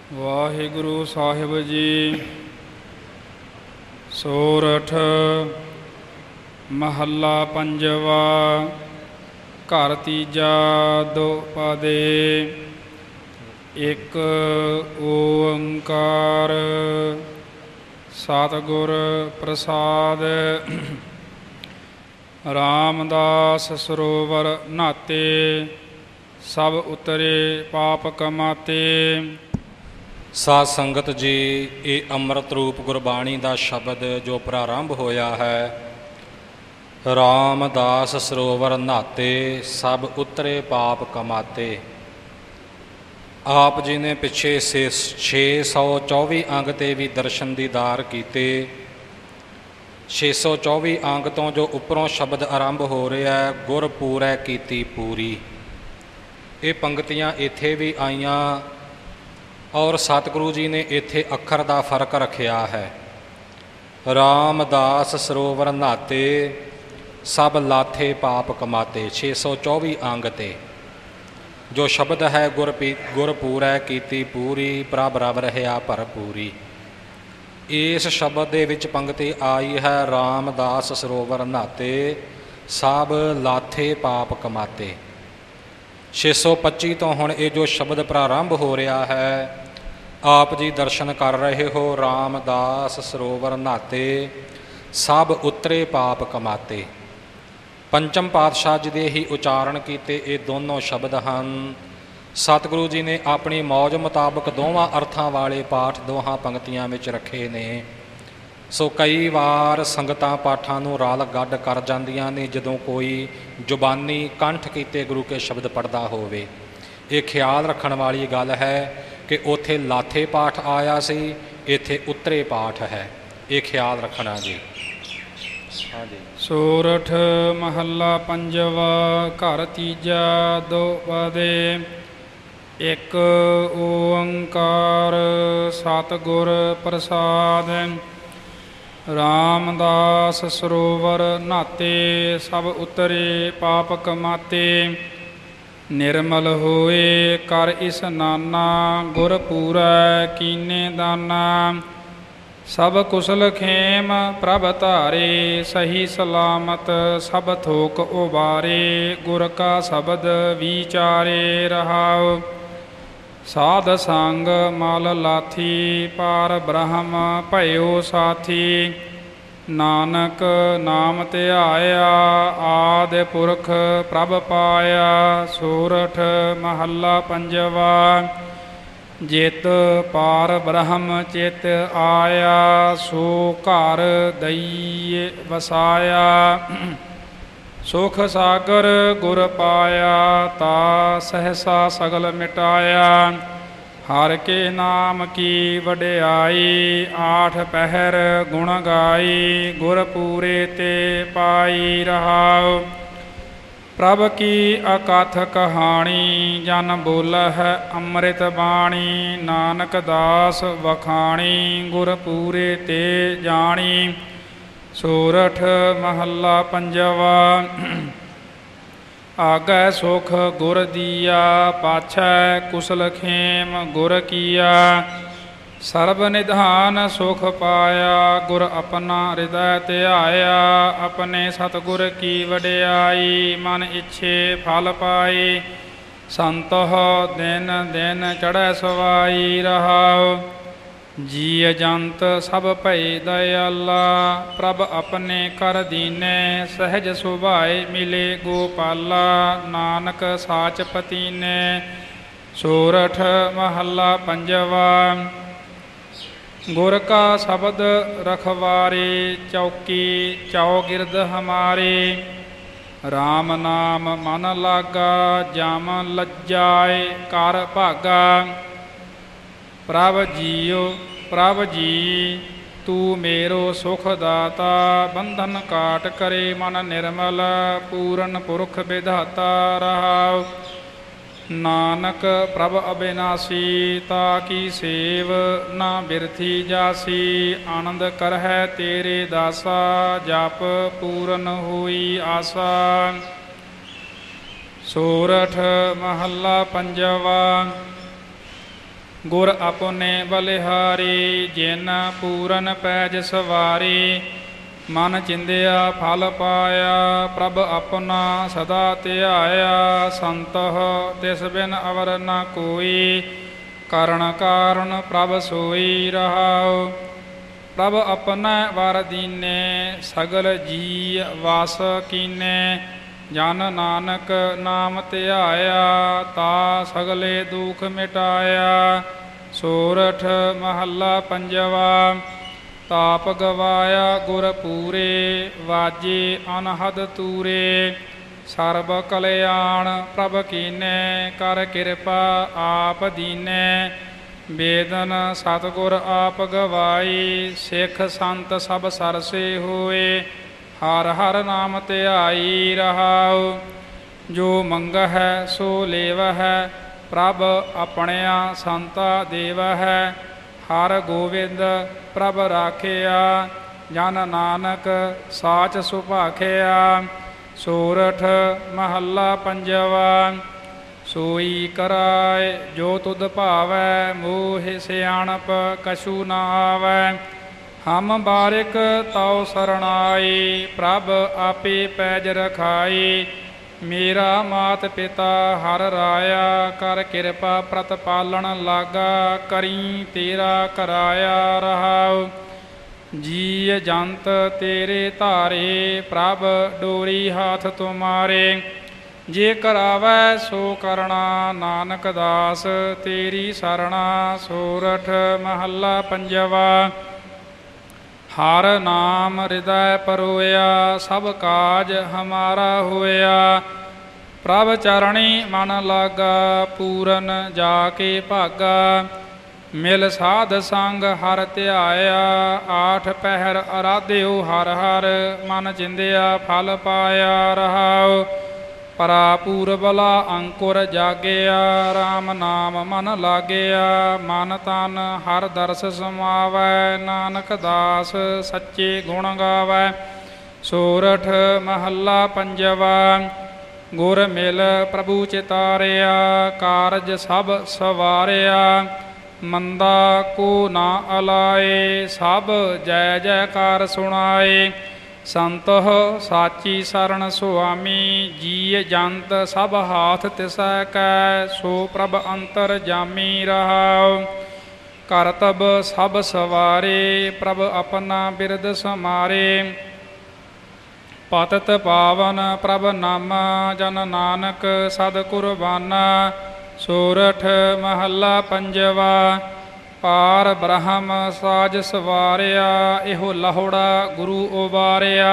ਵਾਹਿਗੁਰੂ ਸਾਹਿਬ ਜੀ। ਸੋਰਠ ਮਹੱਲਾ ਪੰਜਵਾ। ਘਰ ਤੀਜਾ ਦੋਪਦੇ। ਇੱਕ ਓੰਕਾਰ ਸਤਿਗੁਰ ਪ੍ਰਸਾਦ। ਰਾਮਦਾਸ ਸਰੋਵਰ ਨਹਾਤੇ ਸਭ ਉਤਰੇ ਪਾਪ ਕਮਾਤੇ। ਸਾਧ ਸੰਗਤ ਜੀ, ਇਹ ਅੰਮ੍ਰਿਤ ਰੂਪ ਗੁਰਬਾਣੀ ਦਾ ਸ਼ਬਦ ਜੋ ਪ੍ਰਾਰੰਭ ਹੋਇਆ ਹੈ, ਰਾਮਦਾਸ ਸਰੋਵਰ ਨਹਾਤੇ ਸਭ ਉਤਰੇ ਪਾਪ ਕਮਾਤੇ। ਆਪ ਜੀ ਨੇ ਪਿੱਛੇ 624 ਅੰਗ 'ਤੇ ਵੀ ਦਰਸ਼ਨ ਦੀਦਾਰ ਕੀਤੇ। 624 ਅੰਗ ਤੋਂ ਜੋ ਉੱਪਰੋਂ ਸ਼ਬਦ ਆਰੰਭ ਹੋ ਰਿਹਾ ਹੈ, ਗੁਰ ਪੂਰੈ ਕੀਤੀ ਪੂਰੀ। ਇਹ ਪੰਗਤੀਆਂ ਇੱਥੇ ਵੀ ਆਈਆਂ ਔਰ ਸਤਿਗੁਰੂ ਜੀ ਨੇ ਇੱਥੇ ਅੱਖਰ ਦਾ ਫਰਕ ਰੱਖਿਆ ਹੈ। ਰਾਮਦਾਸ ਸਰੋਵਰ ਨਹਾਤੇ ਸਭ ਲਾਥੇ ਪਾਪ ਕਮਾਤੇ। 624 ਅੰਗ 'ਤੇ ਜੋ ਸ਼ਬਦ ਹੈ, ਗੁਰ ਪੂਰੈ ਕੀਤੀ ਪੂਰੀ, ਪ੍ਰਭ ਰਵ ਰਹਿਆ ਭਰਪੂਰੀ। ਇਸ ਸ਼ਬਦ ਦੇ ਵਿੱਚ ਪੰਗਤੀ ਆਈ ਹੈ, ਰਾਮਦਾਸ ਸਰੋਵਰ ਨਹਾਤੇ ਸਭ ਲਾਥੇ ਪਾਪ ਕਮਾਤੇ। 625 ਤੋਂ ਹੁਣ ਇਹ ਜੋ ਸ਼ਬਦ ਪ੍ਰਾਰੰਭ ਹੋ ਰਿਹਾ ਹੈ, ਆਪ ਜੀ ਦਰਸ਼ਨ ਕਰ ਰਹੇ ਹੋ। ਰਾਮਦਾਸ ਸਰੋਵਰ ਨਹਾਤੇ ਸਭ ਉਤਰੇ ਪਾਪ ਕਮਾਤੇ। ਪੰਚਮ ਪਾਤਸ਼ਾਹ ਜੀ ਦੇ ਹੀ ਉਚਾਰਨ ਕੀਤੇ ਇਹ ਦੋਨੋਂ ਸ਼ਬਦ ਹਨ। ਸਤਿਗੁਰੂ ਜੀ ਨੇ ਆਪਣੀ ਮੌਜ ਮੁਤਾਬਕ ਦੋਵਾਂ ਅਰਥਾਂ ਵਾਲੇ ਪਾਠ ਦੋਹਾਂ ਪੰਗਤੀਆਂ ਵਿੱਚ ਰੱਖੇ ਨੇ। ਸੋ ਕਈ ਵਾਰ ਸੰਗਤਾਂ ਪਾਠਾਂ ਨੂੰ ਰਾਲ ਗੱਡ ਕਰ ਜਾਂਦੀਆਂ ਨੇ ਜਦੋਂ ਕੋਈ ਜ਼ੁਬਾਨੀ ਕੰਠ ਕੀਤੇ ਗੁਰੂ ਕੇ ਸ਼ਬਦ ਪੜ੍ਹਦਾ ਹੋਵੇ। ਇਹ ਖਿਆਲ ਰੱਖਣ ਵਾਲੀ ਗੱਲ ਹੈ ਕਿ ਉੱਥੇ ਲਾਥੇ ਪਾਠ ਆਇਆ ਸੀ, ਇੱਥੇ ਉਤਰੇ ਪਾਠ ਹੈ। ਇਹ ਖਿਆਲ ਰੱਖਣਾ ਜੀ। ਹਾਂਜੀ। ਸੋਰਠ ਮਹੱਲਾ ਪੰਜਵਾ। ਘਰ ਤੀਜਾ ਦੋਪਦੇ। ਇੱਕ ਓੰਕਾਰ ਸਤਿਗੁਰ ਪ੍ਰਸਾਦ। ਰਾਮਦਾਸ ਸਰੋਵਰ ਨਹਾਤੇ ਸਭ ਉਤਰੇ ਪਾਪ ਕਮਾਤੇ। ਨਿਰਮਲ ਹੋਏ ਕਰ ਇਸਨਾਨਾ ਗੁਰ ਪੂਰੈ ਕੀਨੇ ਦਾਨਾ। ਸਭ ਕੁਸਲ ਖੇਮ ਪ੍ਰਭ ਧਾਰੇ ਸਹੀ ਸਲਾਮਤ ਸਭ ਥੋਕ ਉਬਾਰੇ। ਗੁਰ ਕਾ ਸ਼ਬਦ ਵਿਚਾਰੇ ਰਹਾਉ ਸਾਧ ਸੰਗ ਮਲ ਲਾਥੀ। ਪਾਰ ਬ੍ਰਹਮ ਭਇਓ ਸਾਥੀ ਨਾਨਕ ਨਾਮ ਧਿਆਇਆ ਆਦਿ ਪੁਰਖ ਪ੍ਰਭ ਪਾਇਆ। ਸੋਰਠ ਮਹੱਲਾ ਪੰਜਵਾ। ਜਿਤ ਪਾਰ ਬ੍ਰਹਮ ਚਿਤ ਆਇਆ ਸੋ ਘਰ ਦਈਏ ਵਸਾਇਆ। ਸੁਖ ਸਾਗਰ ਗੁਰ ਪਾਇਆ ਤਾ ਸਹਸਾ ਸਗਲ ਮਿਟਾਇਆ। ਹਰ ਕੇ ਨਾਮ ਕੀ ਵਡਿਆਈ ਆਠ ਪਹਿਰ ਗੁਣ ਗਾਈ। ਗੁਰ ਪੂਰੇ ਤੇ ਪਾਈ ਰਹਾਉ ਪ੍ਰਭ ਕੀ ਅਕਥ ਕਹਾਣੀ। ਜਨ ਬੋਲਹਿ ਅੰਮ੍ਰਿਤ ਬਾਣੀ ਨਾਨਕ ਦਾਸ ਵਖਾਣੀ। ਗੁਰ ਪੂਰੇ ਤੇ ਜਾਣੀ। ਸੋਰਠ ਮਹੱਲਾ ਪੰਜਵਾ। ਆਗੈ ਸੁਖ ਗੁਰ ਦੀਆ ਪਾਛੈ ਕੁਸਲ ਖੇਮ ਗੁਰ ਕੀਆ। ਸਰਬ ਨਿਧਾਨ ਸੁਖ ਪਾਇਆ ਗੁਰ ਆਪਣਾ ਹਿਰਦੈ ਧਿਆਇਆ। ਆਪਣੇ ਸਤਿਗੁਰ ਕੀ ਵਡਿਆਈ ਮਨ ਇੱਛੇ ਫਲ ਪਾਈ। ਸੰਤੋਹ ਦਿਨ ਦਿਨ ਚੜ੍ਹੈ ਸਵਾਈ ਰਹਾਉ। ਜੀ ਜੰਤ ਸਭ ਭਈ ਦਇਆਲਾ ਪ੍ਰਭ ਆਪਣੇ ਕਰ ਦੀਨੇ। ਸਹਿਜ ਸੁਭਾਏ ਮਿਲੇ ਗੋਪਾਲਾ ਨਾਨਕ ਸਾਚ ਪਤੀਨੇ। ਸੋਰਠ ਮਹੱਲਾ ਪੰਜਵਾ। ਗੁਰ ਕਾ ਸ਼ਬਦ ਰਖਵਾਰੇ ਚੌਕੀ ਚੌਗਿਰਦ ਹਮਾਰੇ। ਰਾਮ ਨਾਮ ਮਨ ਲਾਗਾ ਜਮ ਲੱਜਾਏ ਕਰ ਭਾਗਾ। ਪ੍ਰਭ ਜੀ ਤੂੰ ਮੇਰੋ ਸੁਖ ਦਾਤਾ। ਬੰਧਨ ਕਾਟ ਕਰੇ ਮਨ ਨਿਰਮਲ ਪੂਰਨ ਪੁਰਖ ਵਿਧਾਤਾ ਰਹਾਉ। ਨਾਨਕ ਪ੍ਰਭ ਅਬਿਨਾਸੀ ਤਾ ਕੀ ਸੇਵ ਨਾ ਬਿਰਥੀ ਜਾਸੀ। ਆਨੰਦ ਕਰਹਿ ਤੇਰੇ ਦਾਸਾ ਜਪ ਪੂਰਨ ਹੋਈ ਆਸਾ। ਸੋਰਠ ਮਹੱਲਾ ਪੰਜਵਾ। ਗੁਰ ਆਪਨੇ ਬਲਿਹਾਰੀ, ਜਿਨ ਪੂਰਨ ਪੈਜ ਸਵਾਰੀ। ਮਨ ਚਿੰਦਿਆ ਫਲ ਪਾਇਆ, ਪ੍ਰਭ ਆਪਣਾ ਸਦਾ ਧਿਆਇਆ। ਸੰਤਹ ਤਿਸ ਬਿਨ ਅਵਰ ਨ ਕੋਈ, ਕਰਨ ਕਾਰਨ ਪ੍ਰਭ ਸੋਈ ਰਹਾਉ। ਪ੍ਰਭ ਆਪਣਾ ਵਰ ਦੀਨੇ, ਸਗਲ ਜੀ ਵਸ ਕੀਨੇ। ਜਨ ਨਾਨਕ ਨਾਮ ਧਿਆਇਆ, ਤਾ ਸਗਲੇ ਦੁਖ ਮਿਟਾਇਆ। ਸੋਰਠ ਮਹੱਲਾ ਪੰਜਵਾ। ਤਾਪ ਗਵਾਇਆ ਗੁਰ ਪੂਰੇ, ਵਾਜੇ ਅਨਹਦ ਤੂਰੇ। ਸਰਬ ਕਲਿਆਣ ਪ੍ਰਭ ਕੀਨੇ, ਕਰ ਕਿਰਪਾ ਆਪ ਦੀਨੇ। ਬੇਦਨ ਸਤਿਗੁਰ ਆਪ ਗਵਾਈ, ਸਿੱਖ ਸੰਤ ਸਭ ਸਰਸੇ ਹੋਏ। ਹਰ ਹਰ ਨਾਮ ਧਿਆਈ ਰਹਾਉ। ਜੋ ਮੰਗਹਿ ਸੋ ਲੇਵਹਿ, ਪ੍ਰਭ ਆਪਣਿਆ ਸੰਤਾ ਦੇਵਹਿ। ਹਰ ਗੋਬਿੰਦ ਪ੍ਰਭ ਰਾਖਿਆ, ਜਨ ਨਾਨਕ ਸਾਚ ਸੁਭਾਖਿਆ। ਸੋਰਠ ਮਹੱਲਾ ਪੰਜਵਾ। ਸੋਈ ਕਰਾਏ ਜੋ ਤੁਧ ਭਾਵੈ, ਮੋਹ ਸਿਆਣਪ ਕਛੂ ਨ ਆਵੈ। ਹਮ ਬਾਰਿਕ ਤਉ ਸਰਣਾਈ, ਪ੍ਰਭ ਆਪੇ ਪੈਜ ਰਖਾਈ। ਮੇਰਾ ਮਾਤ ਪਿਤਾ ਹਰ ਰਾਇਆ, ਕਰ ਕਿਰਪਾ ਪ੍ਰਤਪਾਲਣ ਲਾਗਾ। ਕਰੀ ਤੇਰਾ ਕਰਾਇਆ ਰਹਾਉ। ਜੀ ਜੰਤ ਤੇਰੇ ਧਾਰੇ, ਪ੍ਰਭ ਡੋਰੀ ਹਾਥ ਤੁਮਾਰੇ। ਜੇ ਕਰਾਵੈ ਸੋ ਕਰਣਾ, ਨਾਨਕ ਦਾਸ ਤੇਰੀ ਸਰਣਾ। ਸੋਰਠ ਮਹੱਲਾ ਪੰਜਵਾ। ਹਰ ਨਾਮ ਹਿਰਦੈ ਪਰੋਇਆ, ਸਭ ਕਾਜ ਹਮਾਰਾ ਹੋਇਆ। ਪ੍ਰਭ ਚਰਣੀ ਮਨ ਲਾਗਾ, ਪੂਰਨ ਜਾ ਕੇ ਭਾਗਾ। ਮਿਲ ਸਾਧ ਸੰਗ ਹਰ ਧਿਆਇਆ, ਆਠ ਪਹਿਰ ਅਰਾਧਿਓ ਹਰ ਹਰ। ਮਨ ਚਿੰਦਿਆ ਫਲ ਪਾਇਆ ਰਹਾਉ। ਪਰਾ ਪੂਰਬਲਾ ਅੰਕੁਰ ਜਾਗਿਆ, ਰਾਮ ਨਾਮ ਮਨ ਲਾਗਿਆ। ਮਨ ਤਨ ਹਰ ਦਰਸ ਸਮਾਵੈ, ਨਾਨਕ ਦਾਸ ਸੱਚੇ ਗੁਣ ਗਾਵੈ। ਸੋਰਠ ਮਹੱਲਾ ਪੰਜਵਾ। ਗੁਰ ਮਿਲ ਪ੍ਰਭੂ ਚਿਤਾਰਿਆ, ਕਾਰਜ ਸਭ ਸਵਾਰਿਆ। ਮੰਦਾ ਕੋ ਨਾ ਅਲਾਏ, ਸਭ ਜੈ ਜੈਕਾਰ ਸੁਣਾਏ। ਸੰਤਹ ਸਾਚੀ ਸਰਣ ਸੁਆਮੀ, ਜੀ ਜੰਤ ਸਭ ਹਾਥ ਤਿਸੈ ਕੈ। ਸੋ ਪ੍ਰਭ ਅੰਤਰ ਜਾਮੀ ਰਹਾਉ। ਕਰਤਬ ਸਭ ਸਵਾਰੇ, ਪ੍ਰਭ ਆਪਣਾ ਬਿਰਦ ਸਮਾਰੇ। ਪਤਿਤ ਪਾਵਨ ਪ੍ਰਭ ਨਾਮਾ, ਜਨ ਨਾਨਕ ਸਦ ਕੁਰਬਾਨਾ। ਸੋਰਠ ਮਹੱਲਾ ਪੰਜਵਾ। ਪਾਰ ਬ੍ਰਹਮ ਸਾਜ ਸਵਾਰਿਆ, ਇਹੋ ਲਹੋੜਾ ਗੁਰੂ ਉਬਾਰਿਆ।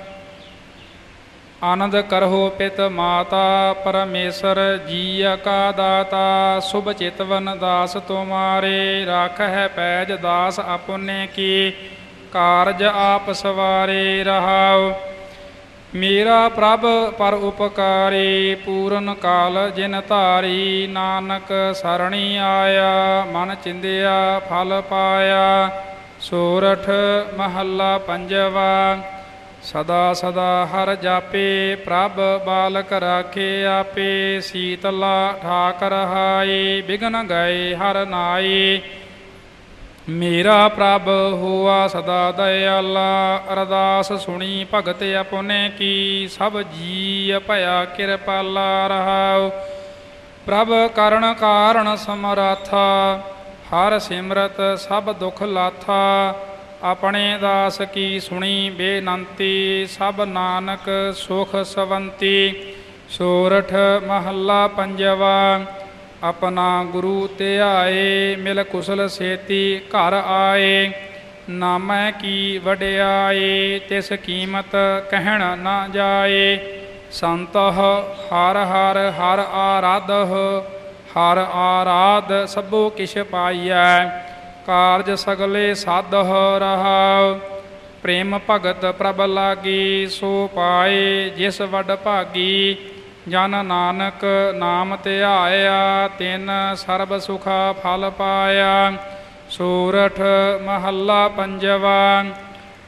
ਆਨੰਦ ਕਰਹੁ ਪਿਤ ਮਾਤਾ, ਪਰਮੇਸ਼ਰ ਜੀਅ ਕਾ ਦਾਤਾ। ਸੁਭ ਚਿਤਵਨ ਦਾਸ ਤੁਮਾਰੇ, ਰਾਖਹਿ ਪੈਜ ਦਾਸ ਆਪਨੇ ਕੀ। ਕਾਰਜ ਆਪ ਸਵਾਰੇ ਰਹਾਉ। ਮੇਰਾ ਪ੍ਰਭ ਪਰ ਉਪਕਾਰੀ, ਪੂਰਨ ਕਾਲ ਜਿਨ ਧਾਰੀ। ਨਾਨਕ ਸਰਣੀ ਆਇਆ, ਮਨ ਚਿੰਦਿਆ ਫਲ ਪਾਇਆ। ਸੋਰਠ ਮਹੱਲਾ ਪੰਜਵਾ। ਸਦਾ ਸਦਾ ਹਰ ਜਾਪੇ, ਪ੍ਰਭ ਬਾਲਕ ਰਾਖੇ ਆਪੇ। ਸੀਤਲਾ ਠਾਕ ਰਹਾਈ, ਬਿਘਨ ਗਏ ਹਰ ਨਾਈ। ਮੇਰਾ ਪ੍ਰਭ ਹੋਆ ਸਦਾ ਦਇਆਲਾ, ਅਰਦਾਸ ਸੁਣੀ ਭਗਤ ਆਪਨੇ ਕੀ। ਸਭ ਜੀ ਭਇਆ ਕਿਰਪਾਲਾ ਰਹਾਉ। ਪ੍ਰਭ ਕਰਨ ਕਾਰਨ ਸਮਰਾਥਾ, ਹਰ ਸਿਮਰਤ ਸਭ ਦੁਖ ਲਾਥਾ। ਆਪਣੇ ਦਾਸ ਕੀ ਸੁਣੀ ਬੇਨੰਤੀ, ਸਭ ਨਾਨਕ ਸੁਖ ਸਵੰਤੀ। ਸੋਰਠ ਮਹੱਲਾ ਪੰਜਵਾ। ਆਪਣਾ ਗੁਰੂ ਧਿਆਏ, ਮਿਲ ਕੁਸਲ ਸੇਤੀ ਘਰ ਆਏ। ਨਾਮੈ ਕੀ ਵਡਿਆਈ, ਤਿਸ ਕੀਮਤ ਕਹਿਣ ਨਾ ਜਾਏ। ਸੰਤਹ ਹਰ ਹਰ ਹਰ ਆਰਾਧਹ, ਹਰ ਆਰਾਧ ਸਭੋ ਕਿਛ ਪਾਈਐ। ਕਾਰਜ ਸਗਲੇ ਸਾਧਹ ਰਹਾਉ। ਪ੍ਰੇਮ ਭਗਤ ਪ੍ਰਭ ਲਾਗੀ, ਸੋ ਪਾਏ ਜਿਸ ਵਡ ਭਾਗੀ। ਜਨ ਨਾਨਕ ਨਾਮ ਧਿਆਇਆ, ਤਿਨ ਸਰਬ ਸੁਖਾ ਫਲ ਪਾਇਆ। ਸੋਰਠ ਮਹੱਲਾ ਪੰਜਵਾ।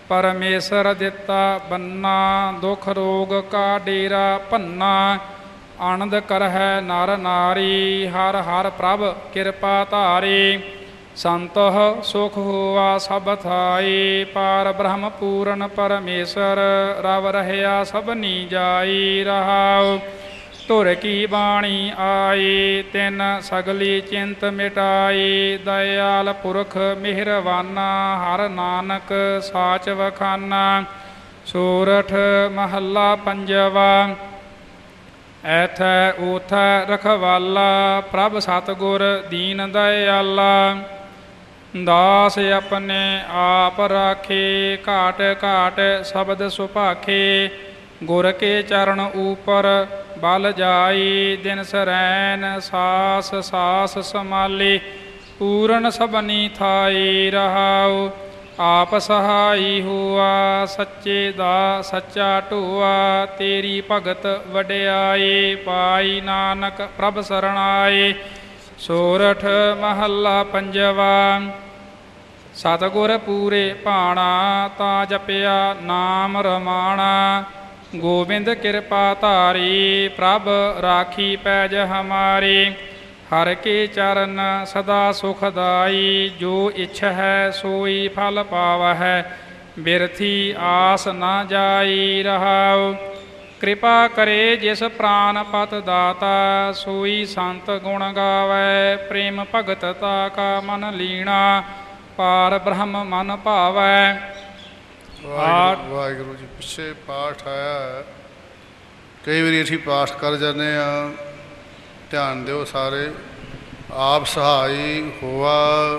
ਪਰਮੇਸ਼ਰ ਦਿੱਤਾ ਬੰਨਾ, ਦੁਖ ਰੋਗ ਕਾ ਡੇਰਾ ਭੰਨਾ। ਆਨੰਦ ਕਰਹਿ ਨਰ ਨਾਰੀ, ਹਰ ਹਰ ਪ੍ਰਭ ਕਿਰਪਾ ਧਾਰੀ। ਸੰਤੋਹ ਸੁਖ ਹੋਆ ਸਭ ਥਾਈ, ਪਾਰ ਬ੍ਰਹਮ ਪੂਰਨ ਪਰਮੇਸ਼ਰ, ਰਵ ਰਹਿਆ ਸਭਨੀ ਜਾਈ। ਰਹਾਉ ਧੁਰ ਕੀ ਬਾਣੀ ਆਈ, ਤਿਨ ਸਗਲੀ ਚਿੰਤ ਮਿਟਾਈ। ਦਇਆਲ ਪੁਰਖ ਮਿਹਰਵਾਨਾ, ਹਰ ਨਾਨਕ ਸਾਚ ਵਖਾਨਾ। ਸੂਰਠ ਮਹੱਲਾ ਪੰਜਵਾ। ਐਥੈ ਊਥੈ ਰਖਵਾਲਾ, ਪ੍ਰਭ ਸਤਿਗੁਰ ਦੀਨ ਦਇਆਲਾ। ਦਾਸ ਆਪਣੇ ਆਪ ਰਾਖੇ, ਘਾਟ ਘਾਟ ਸ਼ਬਦ ਸੁਭਾਖੇ। ਗੁਰ ਕੇ ਚਰਨ ਊਪਰ ਬਲ ਜਾਈ, ਦਿਨ ਸਰੈਨ ਸਾਸ ਸਾਸ ਸਮਾਲੀ। ਪੂਰਨ ਸਭਨੀ ਥਾਈ। ਰਹਾਉ ਆਪ ਸਹਾਈ ਹੋਆ, ਸੱਚੇ ਦਾ ਸੱਚਾ ਢੋਆ। ਤੇਰੀ ਭਗਤ ਵਡਿਆਈ, ਪਾਈ ਨਾਨਕ ਪ੍ਰਭ ਸਰਣਾਈ। ਸੋਰਠ ਮਹੱਲਾ ਪੰਜਵਾ। ਸਤਿਗੁਰ ਪੂਰੇ ਭਾਣਾ, ਤਾਂ ਜਪਿਆ ਨਾਮ ਰਮਾਣਾ। ਗੋਬਿੰਦ ਕਿਰਪਾ ਧਾਰੀ, ਪ੍ਰਭ ਰਾਖੀ ਪੈਜ ਹਮਾਰੀ। ਹਰ ਕੇ ਚਰਨ ਸਦਾ ਸੁਖਦਾਈ, ਜੋ ਇੱਛ ਹੈ ਸੋਈ ਫਲ ਪਾਵਹਿ। ਬਿਰਥੀ ਆਸ ਨਾ ਜਾਈ। ਰਹਾਉ ਕਿਰਪਾ ਕਰੇ ਜਿਸ ਪ੍ਰਾਨ ਪਤ ਦਾਤਾ, ਸੋਈ ਸੰਤ ਗੁਣ ਗਾਵੈ। ਪ੍ਰੇਮ ਭਗਤ ਤਾ ਕਾ ਮਨ ਲੀਣਾ, ਪਾਰ ਬ੍ਰਹਮ ਮਨ ਭਾਵੈ। ਵਾਹਿਗੁਰੂ ਵਾਹਿਗੁਰੂ ਜੀ। ਪਿੱਛੇ ਪਾਠ ਆਇਆ, ਕਈ ਵਾਰੀ ਅਸੀਂ ਪਾਠ ਕਰ ਜਾਂਦੇ ਹਾਂ, ਧਿਆਨ ਦਿਓ ਸਾਰੇ। ਆਪ ਸਹਾਈ ਹੋਆ,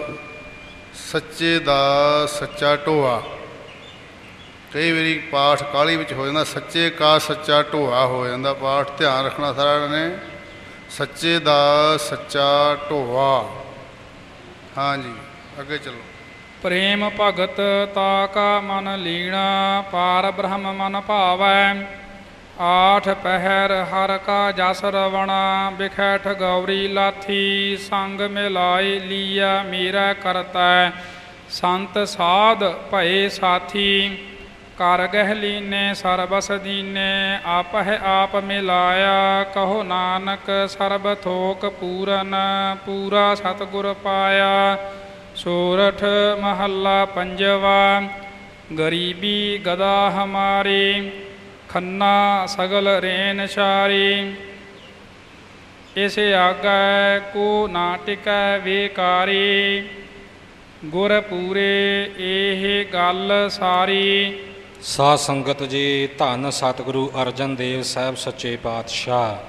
ਸੱਚੇ ਦਾ ਸੱਚਾ ਢੋਆ। ਕਈ ਵਾਰੀ ਪਾਠ ਕਾਹਲੀ ਵਿੱਚ ਹੋ ਜਾਂਦਾ, ਸੱਚੇ ਕਾ ਸੱਚਾ ਢੋਆ ਹੋ ਜਾਂਦਾ ਪਾਠ। ਧਿਆਨ ਰੱਖਣਾ ਸਾਰਿਆਂ ਨੇ, ਸੱਚੇ ਦਾ ਸੱਚਾ ਢੋਆ। ਹਾਂਜੀ ਅੱਗੇ ਚੱਲੋ। ਪ੍ਰੇਮ ਭਗਤ ਤਾ ਕਾ ਮਨ ਲੀਣਾ, ਪਾਰ ਬ੍ਰਹਮ ਮਨ ਭਾਵੈ। ਆਠ ਪਹਿਰ ਹਰ ਕਾ ਜਸ ਰਵਣਾ, ਬਿਖੈਠ ਗੌਰੀ ਲਾਥੀ। ਸੰਗ ਮਿਲਾਏ ਲੀਆ ਮੇਰਾ ਕਰਤੈ, ਸੰਤ ਸਾਧ ਭਏ ਸਾਥੀ। ਕਰ ਗਹਿ ਲੀਨੇ ਸਰਬਸ ਦੀਨੇ, ਆਪਹਿ ਆਪ ਮਿਲਾਇਆ। ਕਹੋ ਨਾਨਕ ਸਰਬ ਥੋਕ ਪੂਰਨ, ਪੂਰਾ ਸਤਿਗੁਰ ਪਾਇਆ। ਸੋਰਠ ਮਹੱਲਾ ਪੰਜਵਾ। ਗਰੀਬੀ ਗਦਾ ਹਮਾਰੀ, ਖੰਨਾ ਸਗਲ ਰੇਨ ਛਾਰੀ। ਇਸ ਆਗੈ ਕੋ ਨਾ ਟਿਕੈ ਵੇਕਾਰੀ, ਗੁਰ ਪੂਰੇ ਇਹ ਗੱਲ ਸਾਰੀ। ਸਾਧ ਸੰਗਤ ਜੀ, ਧੰਨ ਸਤਿਗੁਰੂ ਅਰਜਨ ਦੇਵ ਸਾਹਿਬ ਸੱਚੇ ਪਾਤਸ਼ਾਹ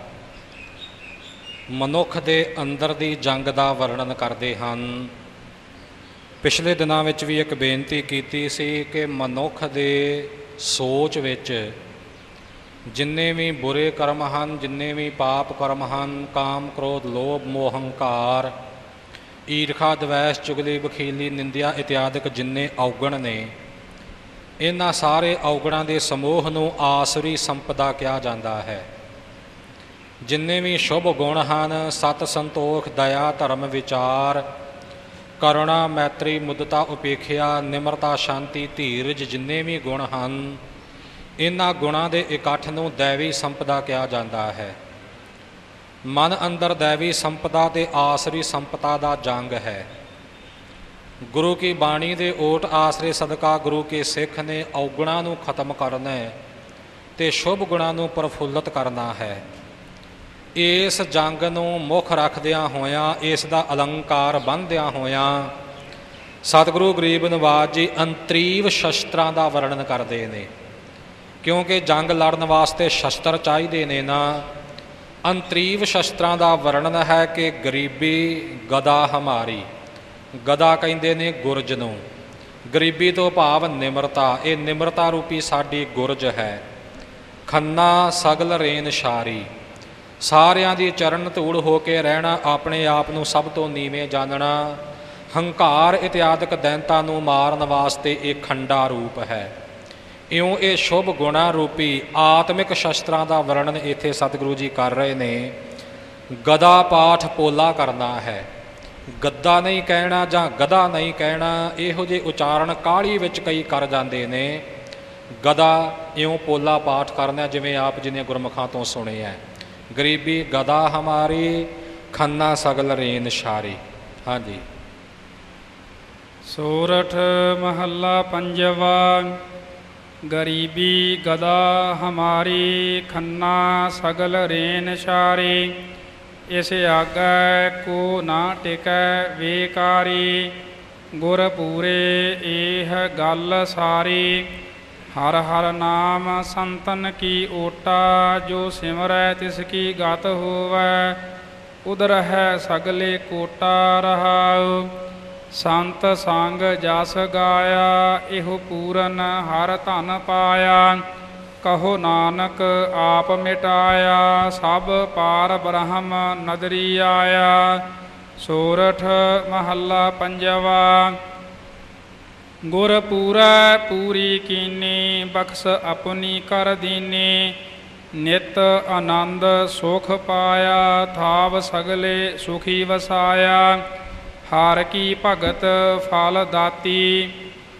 ਮਨੁੱਖ ਦੇ ਅੰਦਰ ਦੀ ਜੰਗ ਦਾ ਵਰਣਨ ਕਰਦੇ ਹਨ। ਪਿਛਲੇ ਦਿਨਾਂ ਵਿੱਚ ਵੀ ਇੱਕ ਬੇਨਤੀ ਕੀਤੀ ਸੀ ਕਿ ਮਨੁੱਖ ਦੇ ਸੋਚ ਵਿੱਚ ਜਿੰਨੇ ਵੀ ਬੁਰੇ ਕਰਮ ਹਨ, ਜਿੰਨੇ ਵੀ ਪਾਪ ਕਰਮ ਹਨ, ਕਾਮ ਕ੍ਰੋਧ ਲੋਭ ਮੋਹ ਹੰਕਾਰ, ਈਰਖਾ ਦਵੈਸ਼ ਚੁਗਲੀ ਬਖੀਲੀ ਨਿੰਦਿਆ ਇਤਿਆਦਿਕ ਜਿੰਨੇ ਔਗਣ ਨੇ, ਇਹਨਾਂ ਸਾਰੇ ਔਗਣਾਂ ਦੇ ਸਮੂਹ ਨੂੰ ਆਸੁਰੀ ਸੰਪਦਾ ਕਿਹਾ ਜਾਂਦਾ ਹੈ। ਜਿੰਨੇ ਵੀ ਸ਼ੁਭ ਗੁਣ ਹਨ, ਸਤ ਸੰਤੋਖ ਦਇਆ ਧਰਮ ਵਿਚਾਰ ਕਰੁਣਾ ਮੈਤਰੀ ਮੁਦਤਾ ਉਪੇਖਿਆ ਨਿਮਰਤਾ ਸ਼ਾਂਤੀ ਧੀਰਜ, ਜਿੰਨੇ ਵੀ ਗੁਣ ਹਨ, ਇਹਨਾਂ ਗੁਣਾਂ ਦੇ ਇਕੱਠ ਨੂੰ ਦੈਵੀ ਸੰਪਦਾ ਕਿਹਾ ਜਾਂਦਾ ਹੈ। ਮਨ ਅੰਦਰ ਦੈਵੀ ਸੰਪਦਾ ਤੇ ਆਸਰੀ ਸੰਪਦਾ ਦਾ ਜੰਗ ਹੈ। ਗੁਰੂ ਕੀ ਬਾਣੀ ਦੇ ਓਟ ਆਸਰੇ ਸਦਕਾ ਗੁਰੂ ਕੇ ਸਿੱਖ ਨੇ ਔਗੁਣਾਂ ਨੂੰ ਖਤਮ ਕਰਨਾ ਹੈ ਤੇ ਸ਼ੁਭ ਗੁਣਾਂ ਨੂੰ ਪ੍ਰਫੁੱਲਤ ਕਰਨਾ ਹੈ। ਇਸ ਜੰਗ ਨੂੰ ਮੁੱਖ ਰੱਖਦਿਆਂ ਹੋਇਆਂ, ਇਸ ਦਾ ਅਲੰਕਾਰ ਬੰਨ੍ਹਦਿਆਂ ਹੋਇਆਂ ਸਤਿਗੁਰੂ ਗਰੀਬ ਨਿਵਾਜ ਜੀ ਅੰਤਰੀਵ ਸ਼ਸਤਰਾਂ ਦਾ ਵਰਣਨ ਕਰਦੇ ਨੇ, ਕਿਉਂਕਿ ਜੰਗ ਲੜਨ ਵਾਸਤੇ ਸ਼ਸਤਰ ਚਾਹੀਦੇ ਨੇ ਨਾ। ਅੰਤਰੀਵ ਸ਼ਸਤਰਾਂ ਦਾ ਵਰਣਨ ਹੈ ਕਿ ਗਰੀਬੀ ਗਦਾ ਹਮਾਰੀ, ਗਦਾ ਕਹਿੰਦੇ ਨੇ ਗੁਰਜ ਨੂੰ। ਗਰੀਬੀ ਤੋਂ ਭਾਵ ਨਿਮਰਤਾ, ਇਹ ਨਿਮਰਤਾ ਰੂਪੀ ਸਾਡੀ ਗੁਰਜ ਹੈ। ਖੰਨਾ ਸਗਲ ਰੇਨ ਛਾਰੀ, ਸਾਰਿਆਂ ਦੀ ਚਰਨ ਧੂੜ ਹੋ ਕੇ ਰਹਿਣਾ, ਆਪਣੇ ਆਪ ਨੂੰ ਸਭ ਤੋਂ ਨੀਵੇਂ ਜਾਣਨਾ। ਹੰਕਾਰ ਇਤਿਆਦਿਕ ਦੈਂਤਾਂ ਨੂੰ ਮਾਰਨ ਵਾਸਤੇ ਇਹ ਖੰਡਾ ਰੂਪ ਹੈ। ਇਉਂ ਇਹ ਸ਼ੁਭ ਗੁਣਾ ਰੂਪੀ ਆਤਮਿਕ ਸ਼ਸਤਰਾਂ ਦਾ ਵਰਣਨ ਇੱਥੇ ਸਤਿਗੁਰੂ ਜੀ ਕਰ ਰਹੇ ਨੇ। ਗਦਾ ਪਾਠ ਪੋਲਾ ਕਰਨਾ ਹੈ, ਗੱਦਾ ਨਹੀਂ ਕਹਿਣਾ ਜਾਂ ਗਦਾ ਨਹੀਂ ਕਹਿਣਾ। ਇਹੋ ਜਿਹੇ ਉਚਾਰਨ ਕਾਹਲੀ ਵਿੱਚ ਕਈ ਕਰ ਜਾਂਦੇ ਨੇ। ਗਦਾ ਇਉਂ ਪੋਲਾ ਪਾਠ ਕਰਨਾ, ਜਿਵੇਂ ਆਪ ਜੀ ਨੇ ਗੁਰਮੁਖਾਂ ਤੋਂ ਸੁਣਿਆ। ਗਰੀਬੀ ਗਦਾ ਹਮਾਰੀ, ਖੰਨਾ ਸਗਲ ਰੇਨ ਸ਼ਾਰੀ। ਹਾਂਜੀ। ਸੋਰਠ ਮਹੱਲਾ ਪੰਜਵਾ। ਗਰੀਬੀ ਗਦਾ ਹਮਾਰੀ, ਖੰਨਾ ਸਗਲ ਰੇਨ ਸ਼ਾਰੀ। ਇਸ ਆਗੈ ਕੋ ਨਾ ਟਿਕੈ ਵੇਕਾਰੀ, ਗੁਰ ਪੂਰੇ ਏਹ ਗੱਲ ਸਾਰੀ। ਹਰ ਹਰ ਨਾਮ ਸੰਤਨ ਕੀ ਓਟਾ, ਜੋ ਸਿਮਰੈ ਤਿਸ ਕੀ ਗਤ ਹੋਵੈ। ਉਦਰ ਹੈ ਸਗਲੇ ਕੋਟਾ ਰਹਾਉ, ਸੰਤ ਸੰਗ ਜਸ ਗਾਇਆ। ਇਹੋ ਪੂਰਨ ਹਰ ਧਨ ਪਾਇਆ, ਕਹੋ ਨਾਨਕ ਆਪ ਮਿਟਾਇਆ। ਸਭ ਪਾਰ ਬ੍ਰਹਮ ਨਦਰੀ ਆਇਆ। ਸੋਰਠ ਮਹੱਲਾ ਪੰਜਵਾ। ਗੁਰ ਪੂਰੈ ਪੂਰੀ ਕੀਨੀ, ਬਖਸ਼ ਆਪਣੀ ਕਰ ਦੀਨੀ। ਨਿਤ ਆਨੰਦ ਸੁਖ ਪਾਇਆ, ਥਾਵ ਸਗਲੇ ਸੁਖੀ ਵਸਾਇਆ। ਹਰ ਕੀ ਭਗਤ ਫਲ ਦਾਤੀ,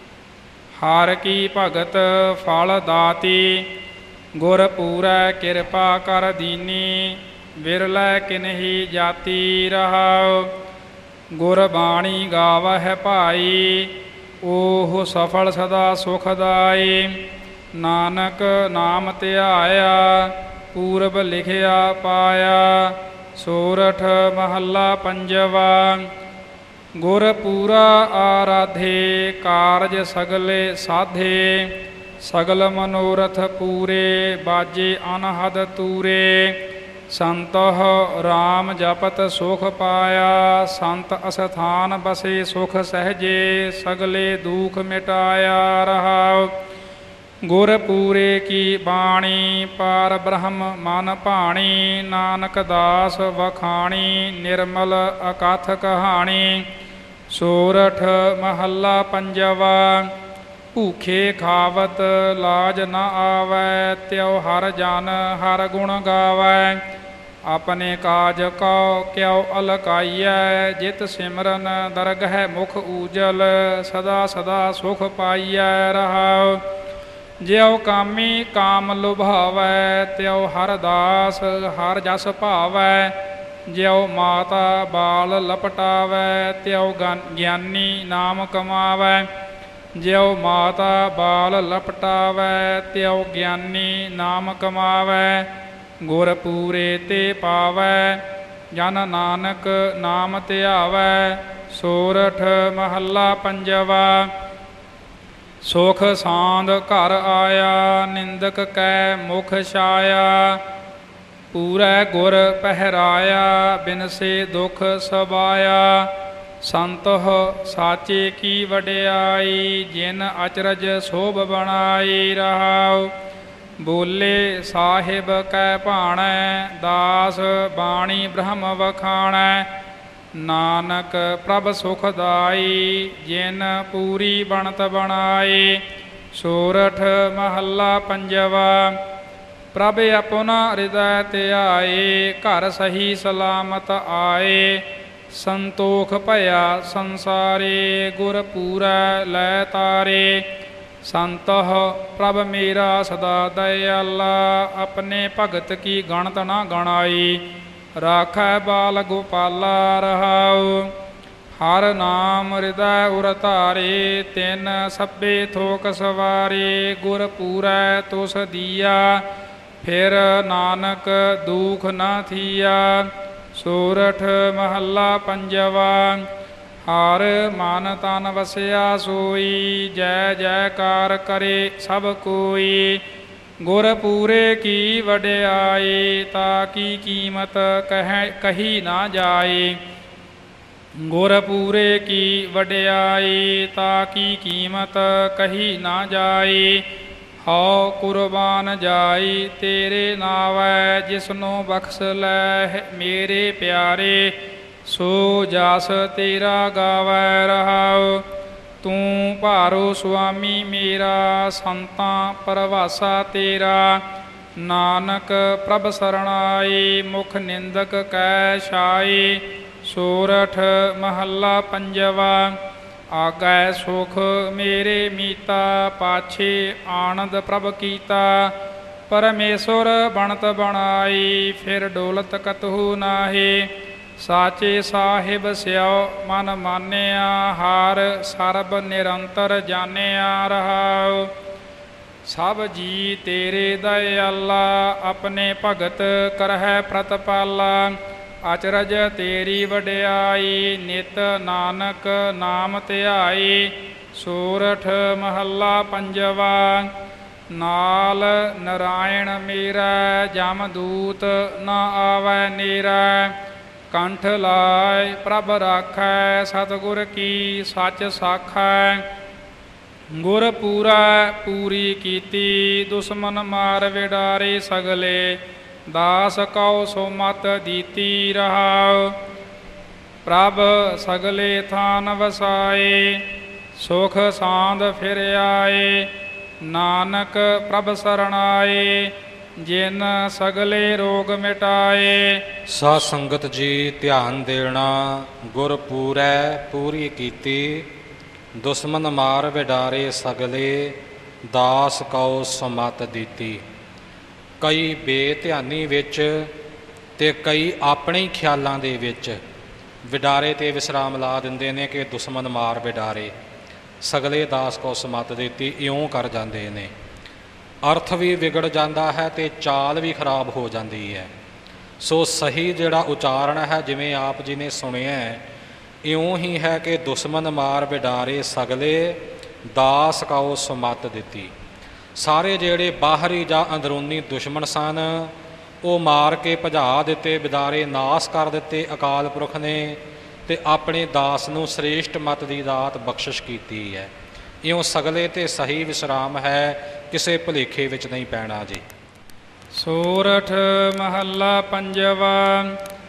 ਹਰ ਕੀ ਭਗਤ ਫਲ ਦਾਤੀ। ਗੁਰ ਪੂਰੈ ਕਿਰਪਾ ਕਰ ਦੀਨੀ, ਵਿਰਲੇ ਕਿਨਹੀ ਜਾਤੀ ਰਹਾਉ। ਗੁਰ ਬਾਣੀ ਗਾਵਹਿ ਭਾਈ, ਓਹ ਸਫਲ ਸਦਾ ਸੁਖਦਾਈ। ਨਾਨਕ ਨਾਮ ਧਿਆਇਆ, ਪੂਰਬ ਲਿਖਿਆ ਪਾਇਆ। ਸੋਰਠ ਮਹੱਲਾ ਪੰਜਵਾ। ਗੁਰ ਪੂਰਾ ਆਰਾਧੇ, ਕਾਰਜ ਸਗਲੇ ਸਾਧੇ। ਸਗਲ ਮਨੋਰਥ ਪੂਰੇ, ਬਾਜੇ ਅਨਹਦ ਤੂਰੇ। ਸੰਤਹ ਰਾਮ ਜਪਤ ਸੁਖ ਪਾਇਆ, ਸੰਤ ਅਸਥਾਨ ਬਸੇ ਸੁਖ ਸਹਿਜੇ। ਸਗਲੇ ਦੁਖ ਮਿਟਾਇਆ ਰਹਾਉ। ਗੁਰ ਪੂਰੇ ਕੀ ਬਾਣੀ, ਪਾਰ ਬ੍ਰਹਮ ਮਨ ਭਾਣੀ। ਨਾਨਕ ਦਾਸ ਵਖਾਣੀ, ਨਿਰਮਲ ਅਕਥ ਕਹਾਣੀ। ਸੋਰਠ ਮਹੱਲਾ ਪੰਜਵਾ। ਭੂਖੇ ਖਾਵਤ ਲਾਜ ਨ ਆਵੈ, ਤਿਉ ਹਰ ਜਨ ਹਰ ਗੁਣ ਗਾਵੈ। ਆਪਣੇ ਕਾਜ ਕਉ ਕਿਉ ਅਲਕਾਈਐ, ਜਿਤ ਸਿਮਰਨ ਦਰਗਹਿ ਮੁਖ ਊਜਲ। ਸਦਾ ਸਦਾ ਸੁਖ ਪਾਈਐ ਰਹਾਉ। ਜਿਉ ਕਾਮੀ ਕਾਮ ਲੁਭਾਵੈ, ਤਿਉ ਹਰ ਦਾਸ ਹਰ ਜਸ ਭਾਵੈ। ਜਿਉ ਮਾਤਾ ਬਾਲ ਲਪਟਾਵੈ, ਤਿਉ ਗਿਆਨੀ ਨਾਮ ਕਮਾਵੈ। ਜਿਉ ਮਾਤਾ ਬਾਲ ਲਪਟਾਵੈ, ਤਿਉ ਗਿਆਨੀ ਨਾਮ ਕਮਾਵੈ। ਗੁਰ ਪੂਰੇ ਤੇ ਪਾਵੈ, ਜਨ ਨਾਨਕ ਨਾਮ ਧਿਆਵੈ। ਸੋਰਠ ਮਹੱਲਾ ਪੰਜਵਾ। ਸੁਖ ਸਾਂਦ ਘਰ ਆਇਆ, ਨਿੰਦਕ ਕੈ ਮੁਖ ਛਾਇਆ। ਪੂਰੈ ਗੁਰ ਪਹਿਰਾਇਆ, ਬਿਨਸੇ ਦੁਖ ਸਬਾਇਆ। ਸੰਤਹ ਸਾਚੇ ਕੀ ਵਡਿਆਈ, ਜਿਨ ਅਚਰਜ ਸੋਭ ਬਣਾਈ ਰਹਾਉ। ਬੋਲੇ ਸਾਹਿਬ ਕੈ ਭਾਣੈ, ਦਾਸ ਬਾਣੀ ਬ੍ਰਹਮ ਵਖਾਣੈ। ਨਾਨਕ ਪ੍ਰਭ ਸੁਖਦਾਈ, ਜਿਨ ਪੂਰੀ ਬਣਤ ਬਣਾਈ। ਸੋਰਠ ਮਹੱਲਾ ਪੰਜਵਾ। ਪ੍ਰਭ ਆਪਣਾ ਹਿਰਦੈ ਧਿਆਏ, ਘਰ ਸਹੀ ਸਲਾਮਤ ਆਏ। ਸੰਤੋਖ ਭਇਆ ਸੰਸਾਰੇ, ਗੁਰ ਪੂਰੈ ਲੈ ਤਾਰੇ। ਸੰਤਹ ਪ੍ਰਭ ਮੇਰਾ ਸਦਾ ਦਇਆਲਾ, ਆਪਣੇ ਭਗਤ ਕੀ ਗਣਤ ਨਾ ਗਣਾਈ। ਰਾਖੈ ਬਾਲ ਗੋਪਾਲਾ ਰਹਾਉ। ਹਰ ਨਾਮ ਹਿਰਦੈ ਉਰ ਧਾਰੇ, ਤਿਨ ਸਭੇ ਥੋਕ ਸਵਾਰੇ। ਗੁਰ ਪੂਰੈ ਤੁਸ ਦੀਆ, ਫਿਰ ਨਾਨਕ ਦੁਖ ਨਾ ਥੀਆ। ਸੋਰਠ ਮਹੱਲਾ ਪੰਜਵਾ। ਹਰ ਮਨ ਤਨ ਵਸਿਆ ਸੋਈ, ਜੈ ਜੈਕਾਰ ਕਰੇ ਸਭ ਕੋਈ। ਗੁਰ ਪੂਰੇ ਕੀ ਵਡਿਆਈ, ਤਾ ਕੀ ਕੀਮਤ ਕਹੀ ਨਾ ਜਾਏ। ਗੁਰ ਪੂਰੇ ਕੀ ਵਡਿਆਈ, ਤਾ ਕੀ ਕੀਮਤ ਕਹੀ ਨਾ ਜਾਏ। ਹਉ ਕੁਰਬਾਨ ਜਾਈ ਤੇਰੇ ਨਾਵੈ, ਜਿਸਨੂੰ ਬਖਸ਼ ਲੈ ਮੇਰੇ ਪਿਆਰੇ। ਸੋ ਜਸ ਤੇਰਾ ਗਾਵੈ ਰਹਾਉ। ਤੂੰ ਭਾਰੋ ਸੁਆਮੀ ਮੇਰਾ, ਸੰਤਾਂ ਪਰਵਾਸਾ ਤੇਰਾ। ਨਾਨਕ ਪ੍ਰਭ ਸਰਣਾਈ, ਮੁਖ ਨਿੰਦਕ ਕੈ ਛਾਈ। ਸੋਰਠ ਮਹੱਲਾ ਪੰਜਵਾ। ਆਗੈ ਸੁਖ ਮੇਰੇ ਮੀਤਾ, ਪਾਛੇ ਆਨੰਦ ਪ੍ਰਭ ਕੀਤਾ। ਪਰਮੇਸ਼ੁਰ ਬਣਤ ਬਣਾਈ, ਫਿਰ ਡੋਲਤ ਕਤਹੂ ਨਾਹੀ। ਸਾਚੇ ਸਾਹਿਬ ਸਿਓ ਮਨ ਮਾਨਿਆ, ਹਾਰ ਸਰਬ ਨਿਰੰਤਰ ਜਾਣਿਆ ਰਹਾਉ। ਸਭ ਜੀ ਤੇਰੇ ਦਇਆਲਾ, ਆਪਣੇ ਭਗਤ ਕਰਹਿ ਪ੍ਰਤਪਾਲਾ। ਅਚਰਜ ਤੇਰੀ ਵਡਿਆਈ, ਨਿਤ ਨਾਨਕ ਨਾਮ ਧਿਆਈ। ਸੋਰਠ ਮਹੱਲਾ ਪੰਜਵਾ। ਨਾਲ ਨਰਾਇਣ ਮੇਰਾ, ਜਮਦੂਤ ਨ ਆਵੈ ਨੇਰਾ। ਕੰਠ ਲਾਇ ਪ੍ਰਭ ਰਾਖੈ, ਸਤਿਗੁਰ ਕੀ ਸੱਚ ਸਾਖੈ। ਗੁਰ ਪੂਰਾ ਪੂਰੀ ਕੀਤੀ, ਦੁਸ਼ਮਨ ਮਾਰ ਵਿਡਾਰੇ ਸਗਲੇ। ਦਾਸ ਕਉ ਸੋ ਮਤ ਦੀਤੀ ਰਹਾਉ। ਪ੍ਰਭ ਸਗਲੇ ਥਾਨ ਵਸਾਏ, ਸੁਖ ਸਾਂਦ ਫਿਰ ਆਏ। ਨਾਨਕ ਪ੍ਰਭ ਸਰਣਾਏ, ਜਿਨ ਸਗਲੇ ਰੋਗ ਮਿਟਾਏ। ਸਾਧ ਸੰਗਤ ਜੀ ਧਿਆਨ ਦੇਣਾ। ਗੁਰ ਪੂਰੈ ਪੂਰੀ ਕੀਤੀ, ਦੁਸ਼ਮਨ ਮਾਰ ਵਿਡਾਰੇ ਸਗਲੇ। ਦਾਸ ਕਉ ਸਮਤ ਦਿੱਤੀ। ਕਈ ਬੇਧਿਆਨੀ ਵਿੱਚ ਤੇ ਕਈ ਆਪਣੇ ਖਿਆਲਾਂ ਦੇ ਵਿੱਚ ਵਿਡਾਰੇ ਤੇ ਵਿਸਰਾਮ ਲਾ ਦਿੰਦੇ ਨੇ ਕਿ ਦੁਸ਼ਮਨ ਮਾਰ ਵਿਡਾਰੇ ਸਗਲੇ, ਦਾਸ ਕਉ ਸਮਤ ਦਿੱਤੀ। ਇਉਂ ਕਰ ਜਾਂਦੇ ਨੇ, ਅਰਥ ਵੀ ਵਿਗੜ ਜਾਂਦਾ ਹੈ ਤੇ ਚਾਲ ਵੀ ਖਰਾਬ ਹੋ ਜਾਂਦੀ ਹੈ। ਸੋ ਸਹੀ ਜਿਹੜਾ ਉਚਾਰਨ ਹੈ, ਜਿਵੇਂ ਆਪ ਜੀ ਨੇ ਸੁਣਿਆ, ਇਉਂ ਹੀ ਹੈ ਕਿ ਦੁਸ਼ਮਨ ਮਾਰ ਵਿਡਾਰੇ ਸਗਲੇ, ਦਾਸ ਕਉ ਸਮਤ ਦਿੱਤੀ। ਸਾਰੇ ਜਿਹੜੇ ਬਾਹਰੀ ਜਾਂ ਅੰਦਰੂਨੀ ਦੁਸ਼ਮਣ ਸਨ, ਉਹ ਮਾਰ ਕੇ ਭਜਾ ਦਿੱਤੇ, ਵਿਦਾਰੇ ਨਾਸ ਕਰ ਦਿੱਤੇ ਅਕਾਲ ਪੁਰਖ ਨੇ, ਤੇ ਆਪਣੇ ਦਾਸ ਨੂੰ ਸ੍ਰੇਸ਼ਟ ਮਤ ਦੀ ਦਾਤ ਬਖਸ਼ਿਸ਼ ਕੀਤੀ ਹੈ। ਇਉਂ ਸਗਲੇ ਤੇ ਸਹੀ ਵਿਸਰਾਮ ਹੈ, ਕਿਸੇ ਭੁਲੇਖੇ ਵਿੱਚ ਨਹੀਂ ਪੈਣਾ ਜੀ। ਸੋਰਠ ਮਹੱਲਾ ਪੰਜਵਾ।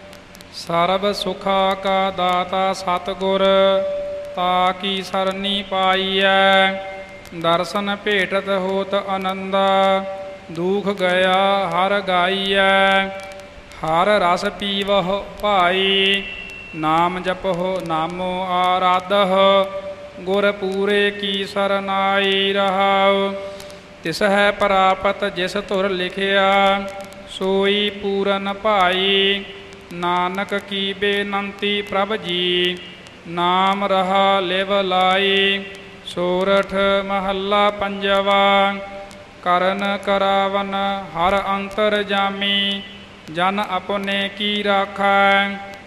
ਸਰਬ ਸੁਖਾ ਕਾ ਦਾਤਾ ਸਤਿਗੁਰ, ਤਾ ਕੀ ਸਰਨੀ ਪਾਈਐ। ਦਰਸ਼ਨ ਭੇਟਤ ਹੋਤ ਆਨੰਦਾ, ਦੁਖ ਗਿਆ ਹਰ ਗਾਈਐ। ਹਰ ਰਸ ਪੀਵਹੁ ਭਾਈ, ਨਾਮ ਜਪਹੁ ਨਾਮੋ ਆਰਾਧਹੁ। ਗੁਰ ਪੂਰੇ ਕੀ ਸਰਨਾਈ ਰਹਾਉ। ਤਿਸ ਹੈ ਪ੍ਰਾਪਤ ਜਿਸ ਧੁਰ ਲਿਖਿਆ, ਸੋਈ ਪੂਰਨ ਭਾਈ। ਨਾਨਕ ਕੀ ਬੇਨੰਤੀ ਪ੍ਰਭ ਜੀ, ਨਾਮ ਰਹਾ ਲਿਵ ਲਾਈ। ਸੋਰਠ ਮਹੱਲਾ ਪੰਜਵਾ। ਕਰਨ ਕਰਾਵਨ ਹਰ ਅੰਤਰ ਜਾਮੀ, ਜਨ ਆਪਣੇ ਕੀ ਰਾਖੈ।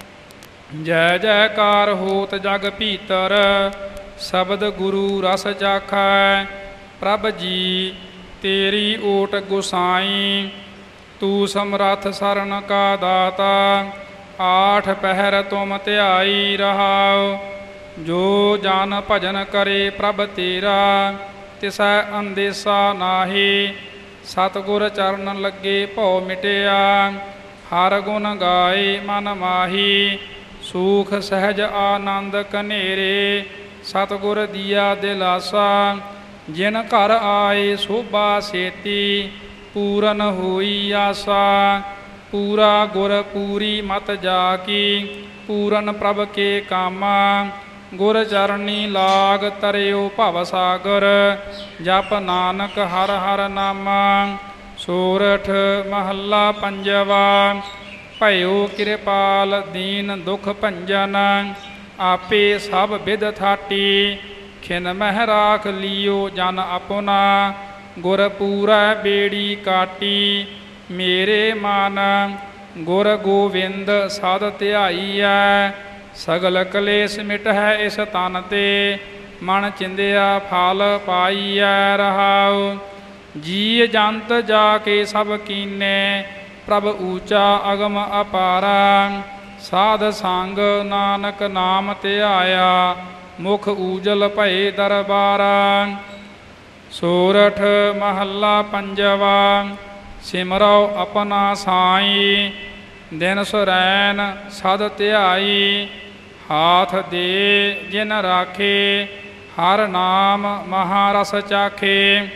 ਜੈ ਜੈਕਾਰ ਹੋਤ ਜਗ ਭੀਤਰ, ਸ਼ਬਦ ਗੁਰੂ ਰਸ ਚਾਖੈ। ਪ੍ਰਭ ਜੀ ਤੇਰੀ ਓਟ ਗੁਸਾਈ, ਤੂੰ ਸਮਰੱਥ ਸਰਨ ਕਾ ਦਾਤਾ। ਆਠ ਪਹਿਰ ਤੁਮ ਧਿਆਈ ਰਹਾਉ, ਜੋ ਜਨ ਭਜਨ ਕਰੇ ਪ੍ਰਭ ਤੇਰਾ। ਤਿਸੈ ਅੰਦੇਸਾ ਨਾਹੀ, ਸਤਿਗੁਰ ਚਰਨ ਲੱਗੇ ਭਉ ਮਿਟਿਆ। ਹਰ ਗੁਣ ਗਾਏ ਮਨ ਮਾਹੀ, ਸੂਖ ਸਹਿਜ ਆਨੰਦ ਕਨੇਰੇ। ਸਤਿਗੁਰ ਦੀਆ ਦਿਲਾਸਾ, ਜਿਨ ਘਰ ਆਏ ਸੋਭਾ ਸੇਤੀ। ਪੂਰਨ ਹੋਈ ਆਸਾ, ਪੂਰਾ ਗੁਰ ਪੂਰੀ ਮਤ ਜਾ ਕੀ। ਪੂਰਨ ਪ੍ਰਭ ਕੇ ਕਾਮਾ, ਗੁਰ ਚਰਨੀ ਲਾਗ ਤਰਿਓ ਭਵ ਸਾਗਰ। ਜਪ ਨਾਨਕ ਹਰ ਹਰ ਨਾਮਾ। ਸੋਰਠ ਮਹੱਲਾ ਪੰਜਵਾ। ਭਇਓ ਕਿਰਪਾਲ ਦੀਨ ਦੁਖ ਭੰਜਨ, ਆਪੇ ਸਭ ਬਿਧ ਥਾਟੀ। ਖਿਨ ਮਹਿ ਰਾਖ ਲਿਓ ਜਨ ਆਪਣਾ, ਗੁਰ ਪੂਰਾ ਬੇੜੀ ਕਾਟੀ। ਮੇਰੇ ਮਨ ਗੁਰ ਗੋਵਿੰਦ ਸਦ ਧਿਆਈਐ, ਸਗਲ ਕਲੇਸ਼ ਮਿਟਹਿ ਇਸ ਤਨ ਤੇ। ਮਨ ਚਿੰਦਿਆ ਫਲ ਪਾਈਐ ਰਹਾਉ। ਜੀ ਜੰਤ ਜਾ ਕੇ ਸਭ ਕੀਨੇ, ਪ੍ਰਭ ਊਚਾ ਅਗਮ ਅਪਾਰਾ। ਸਾਧ ਸੰਗ ਨਾਨਕ ਨਾਮ ਧਿਆਇਆ, ਮੁਖ ਊਜਲ ਭਏ ਦਰਬਾਰਾ। ਸੋਰਠ ਮਹੱਲਾ ਪੰਜਵਾ। ਸਿਮਰਉ ਆਪਣਾ ਸਾਈ, ਦਿਨ ਸੁਰੈਨ ਸਦ ਧਿਆਈ। ਹਾਥ ਦੇ ਜਿਨ ਰਾਖੇ, ਹਰ ਨਾਮ ਮਹਾਰਸ ਚਾਖੇ।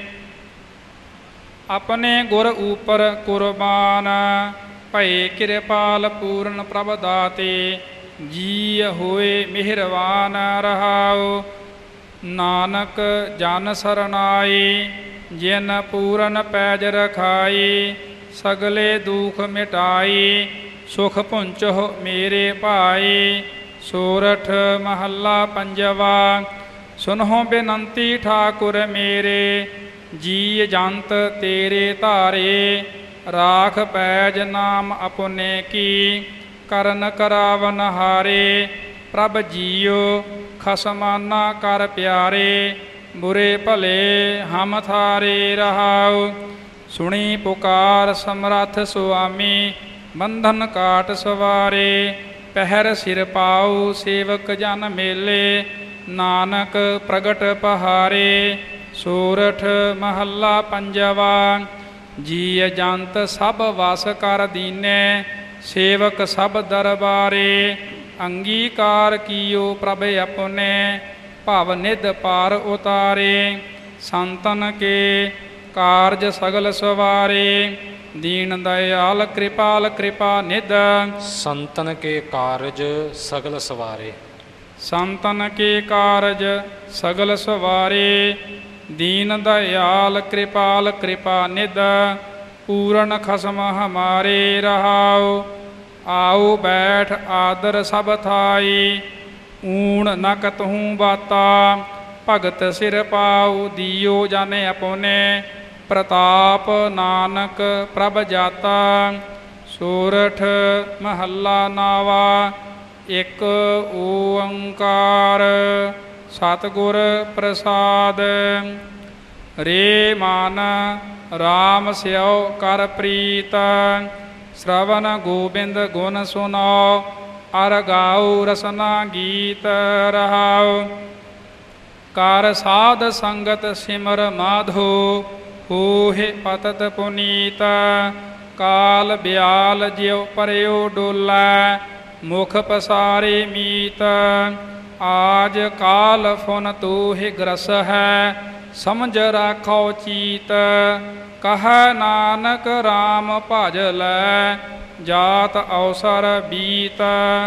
ਆਪਣੇ ਗੁਰ ਉਪਰ ਕੁਰਬਾਨ, ਭਏ ਕਿਰਪਾਲ ਪੂਰਨ ਪ੍ਰਭ ਦਾਤੇ। ਜੀ ਹੋਏ ਮਿਹਰਵਾਨ ਰਹਾਉ, ਨਾਨਕ ਜਨ ਸਰਨਾਈ। ਜਿਨ ਪੂਰਨ ਪੈਜ ਰਖਾਈ, ਸਗਲੇ ਦੁਖ ਮਿਟਾਈ, ਸੁਖ ਪੁੰਚਹੁ ਮੇਰੇ ਭਾਈ। ਸੋਰਠ ਮਹੱਲਾ ਪੰਜਵਾ। ਸੁਨਹੁ ਬੇਨੰਤੀ ਠਾਕੁਰ ਮੇਰੇ, ਜੀ ਜੰਤ ਤੇਰੇ ਧਾਰੇ। ਰਾਖ ਪੈਜ ਨਾਮ ਆਪਣੇ ਕੀ, ਕਰਨ ਕਰਾਵਨ ਹਾਰੇ। ਪ੍ਰਭ ਜੀਉ ਖਸਮਾਨਾ ਕਰ ਪਿਆਰੇ, ਬੁਰੇ ਭਲੇ ਹਮ ਥਾਰੇ ਰਹਾਉ। ਸੁਣੀ ਪੁਕਾਰ ਸਮਰੱਥ ਸੁਆਮੀ, ਬੰਧਨ ਕਾਟ ਸਵਾਰੇ। ਪਹਿਰ ਸਿਰ ਪਾਉ ਸੇਵਕ ਜਨ ਮੇਲੇ, ਨਾਨਕ ਪ੍ਰਗਟ ਪਹਾਰੇ। ਸੋਰਠ ਮਹੱਲਾ ਪੰਜਵਾ। ਜੀ ਜੰਤ ਸਭ ਵਸ ਕਰ ਦੀਨੇ, ਸੇਵਕ ਸਭ ਦਰਬਾਰੇ। ਅੰਗੀਕਾਰ ਕੀਓ ਪ੍ਰਭ ਆਪਣੇ, ਭਵ ਨਿਧ ਪਾਰ ਉਤਾਰੇ। ਸੰਤਨ ਕੇ ਕਾਰਜ ਸਗਲ ਸਵਾਰੇ, ਦੀਨ ਦਇਆਲ ਕਿਰਪਾਲ ਕਿਰਪਾ ਨਿਧ। ਸੰਤਨ ਕੇ ਕਾਰਜ ਸਗਲ ਸਵਾਰੇ। ਸੰਤਨ ਕੇ ਕਾਰਜ ਸਗਲ ਸਵਾਰੇ, ਦੀਨ ਦਇਆਲ ਕਿਰਪਾਲ ਕਿਰਪਾ ਨਿਧ। ਪੂਰਨ ਖਸਮ ਹਮਾਰੇ ਰਹਾਉ, ਆਉ ਬੈਠ ਆਦਰ ਸਭ ਥਾਈ। ਊਣ ਨ ਕਤਹੂੰ ਬਾਤਾ, ਭਗਤ ਸਿਰ ਪਾਉ ਦੀਓ ਜਾਣੇ ਆਪਣੇ। ਪ੍ਰਤਾਪ ਨਾਨਕ ਪ੍ਰਭ ਜਾਤਾ। ਸੋਰਠ ਮਹੱਲਾ ਨਾਵਾ। ਇਕ ਓੰਕਾਰ ਸਤਿਗੁਰ ਪ੍ਰਸਾਦ। ਰੇ ਮਨ ਰਾਮ ਸਿਉ ਕਰ ਪ੍ਰੀਤ, ਸ਼੍ਰਵਨ ਗੋਬਿੰਦ ਗੁਣ ਸੁਨਾਉ। ਅਰ ਗਾਉ ਰਸਨਾ ਗੀਤ ਰਹਾਉ। ਕਰ ਸਾਧ ਸੰਗਤ ਸਿਮਰ ਮਾਧੋ, ਹੋਹਿ ਪਤਤ ਪੁਨੀਤ। ਕਾਲ ਬਿਆਲ ਜਿਉ ਪਰਿਓ ਡੋਲਾ, ਮੁਖ ਪਸਾਰੇ ਮੀਤ। ਆਜ ਕਾਲ ਫੁਨ ਤੋਹਿ ਗ੍ਰਸ ਹੈ, ਸਮਝ ਰਾਖੋ ਚੀਤ। ਕਹੈ ਨਾਨਕ ਰਾਮ ਭਜ ਲੈ, ਜਾਤ ਅਵਸਰ ਬੀਤ।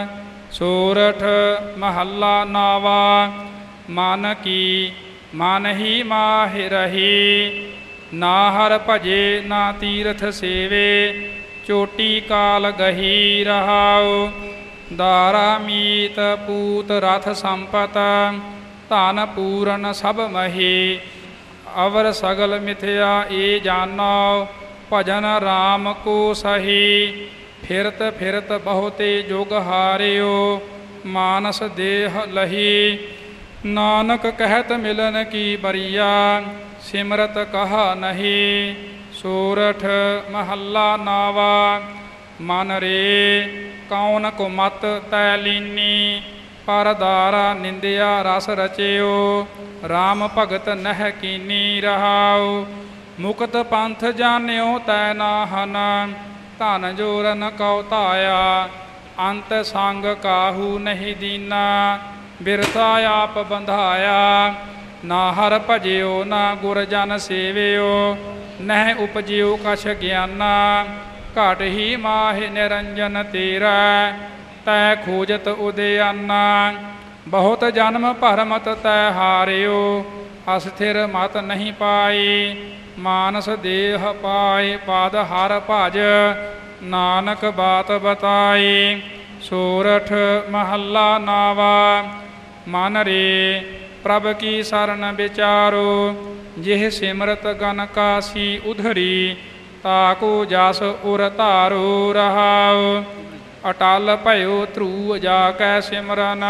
ਸੋਰਠ ਮਹੱਲਾ ਨਾਵਾ। ਮਨ ਕੀ ਮਨ ਹੀ ਮਾਹਿ ਰਹੀ, ਨਾ ਹਰ ਭਜੇ ਨਾ ਤੀਰਥ ਸੇਵੇ। ਚੋਟੀ ਕਾਲ ਗਹੀ ਰਹਾਉ, ਦਾਰਾ ਮੀਤ ਪੂਤ ਰਥ ਸੰਪਤ। ਧਨ ਪੂਰਨ ਸਭ ਮਹੀ, ਅਵਰ ਸਗਲ ਮਿਥਿਆ ਏ ਜਾਨੋ। ਭਜਨ ਰਾਮ ਕੋ ਸਹੀ, ਫਿਰਤ ਫਿਰਤ ਬਹੁਤੇ ਜੁਗ ਹਾਰਿਓ। ਮਾਨਸ ਦੇਹ ਲਹੀ, ਨਾਨਕ ਕਹਿਤ ਮਿਲਨ ਕੀ ਬਰੀਆ। ਸਿਮਰਤ ਕਹਾ ਨਹੀਂ। ਸੋਰਠ ਮਹੱਲਾ ਨਾਵਾ। ਮਨ ਰੇ ਕੌਣ ਕੋ ਮਤ ਤੈ ਲੀਨੀ, ਪਰ ਦਾਰਾ ਨਿੰਦਿਆ ਰਸ ਰਚਿਓ। ਰਾਮ ਭਗਤ ਨਹਿ ਕੀਨੀ ਰਹਾਉ, ਮੁਕਤ ਪੰਥ ਜਾਣਿਓ ਤੈ ਨਾਹਨ। ਧਨ ਜੋਰਨ ਕਉ ਧਾਇਆ, ਅੰਤ ਸੰਗ ਕਾਹੂ ਨਹੀਂ ਦੀਨਾ। ਬਿਰਥਾ ਆਪ ਬੰਧਾਇਆ, ਨਾ ਹਰ ਭਜਿਓ ਨਾ ਗੁਰ ਜਨ ਸੇਵਿਓ। ਨਹਿ ਉਪਜਿਓ ਕਛ ਗਿਆਨਾ, ਘਟ ਹੀ ਮਾਹਿ ਨਿਰੰਜਨ ਤੇਰਾ। ਤੈ ਖੋਜਤ ਉਦਿਆਨਾ, ਬਹੁਤ ਜਨਮ ਭਰਮਤ ਤੈ ਹਾਰਿਓ। ਅਸਥਿਰ ਮਤ ਨਹੀਂ ਪਾਈ, ਮਾਨਸ ਦੇਹ ਪਾਏ। ਪਾਦ ਹਰ ਭਜ, ਨਾਨਕ ਬਾਤ ਬਤਾਈ। ਸੋਰਠ ਮਹੱਲਾ ਨਾਵਾ। ਮਨ ਰੇ ਪ੍ਰਭ ਕੀ ਸਰਨ ਵਿਚਾਰੋ, ਜਿਹ ਸਿਮਰਤ ਗਨ ਕਾਸੀ ਉਧਰੀ। ਤਾਕੋ ਜਸ ਉਰ ਧਾਰੋ ਰਹਾਉ, ਅਟਲ ਭਇਓ ਧਰੂ ਜਾ ਕੈ ਸਿਮਰਨ।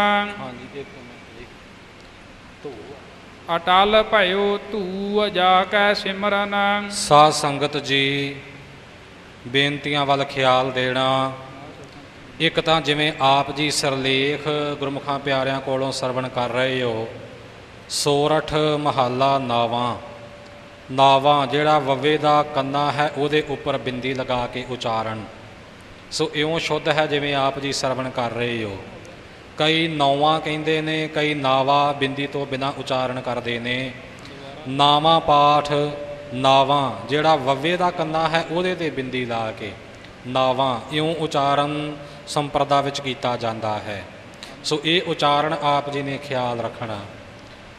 ਅਟਲ ਭਇਓ ਧੂ ਜਾ ਕੈ ਸਿਮਰਨ। ਸਾਧ ਸੰਗਤ ਜੀ, ਬੇਨਤੀਆਂ ਵੱਲ ਖਿਆਲ ਦੇਣਾ। ਇੱਕ ਤਾਂ ਜਿਵੇਂ ਆਪ ਜੀ ਸਿਰਲੇਖ ਗੁਰਮੁਖਾਂ ਪਿਆਰਿਆਂ ਕੋਲੋਂ ਸਰਵਣ ਕਰ ਰਹੇ ਹੋ, ਸੋਰਠ ਮਹੱਲਾ ਨਾਵਾਂ। ਨਾਵਾਂ ਜਿਹੜਾ ਵੱਵੇ ਦਾ ਕੰਨਾ ਹੈ ਉਹਦੇ ਉੱਪਰ ਬਿੰਦੀ ਲਗਾ ਕੇ ਉਚਾਰਨ। ਸੋ ਇਉਂ ਸ਼ੁੱਧ ਹੈ ਜਿਵੇਂ ਆਪ ਜੀ ਸਰਵਣ ਕਰ ਰਹੇ ਹੋ। ਕਈ ਨੌਵਾਂ ਕਹਿੰਦੇ ਨੇ, ਕਈ ਨਾਵਾ ਬਿੰਦੀ ਤੋਂ ਬਿਨਾਂ ਉਚਾਰਨ ਕਰਦੇ ਨੇ। ਨਾਵਾਂ ਪਾਠ, ਨਾਵਾਂ ਜਿਹੜਾ ਵੱਵੇ ਦਾ ਕੰਨਾ ਹੈ ਉਹਦੇ 'ਤੇ ਬਿੰਦੀ ਲਾ ਕੇ ਨਾਵਾਂ ਇਉਂ ਉਚਾਰਨ ਸੰਪਰਦਾ ਵਿੱਚ ਕੀਤਾ ਜਾਂਦਾ ਹੈ। ਸੋ ਇਹ ਉਚਾਰਨ ਆਪ ਜੀ ਨੇ ਖਿਆਲ ਰੱਖਣਾ।